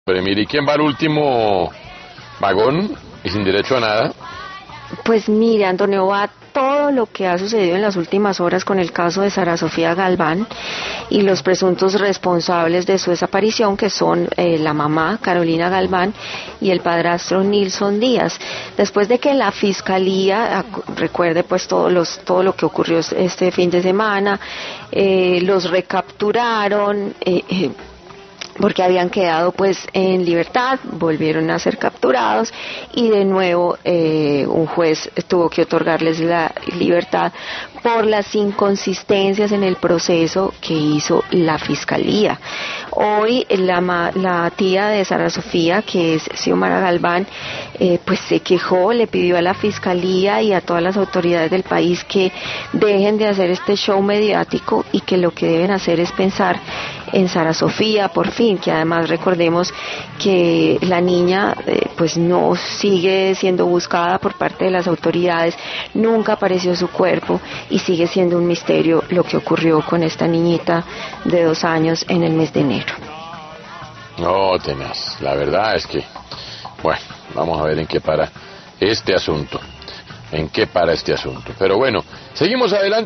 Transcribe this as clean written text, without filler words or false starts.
Pero mire, ¿y quién va al último vagón y sin derecho a nada? Pues mire, Antonio, va todo lo que ha sucedido en las últimas horas con el caso de Sara Sofía Galván y los presuntos responsables de su desaparición, que son la mamá, Carolina Galván, y el padrastro, Nilson Díaz. Después de que la Fiscalía, recuerde pues todo lo que ocurrió este fin de semana, los recapturaron, porque habían quedado pues en libertad, volvieron a ser capturados y de nuevo un juez tuvo que otorgarles la libertad por las inconsistencias en el proceso que hizo la Fiscalía. Hoy la tía de Sara Sofía, que es Xiomara Galván, pues se quejó, le pidió a la Fiscalía y a todas las autoridades del país que dejen de hacer este show mediático y que lo que deben hacer es pensar en Sara Sofía, por fin, que además recordemos que la niña pues no sigue siendo buscada por parte de las autoridades, nunca apareció su cuerpo y sigue siendo un misterio lo que ocurrió con esta niñita de 2 años en el mes de enero. No, tenaz, la verdad es que, bueno, vamos a ver en qué para este asunto, pero bueno, seguimos adelante.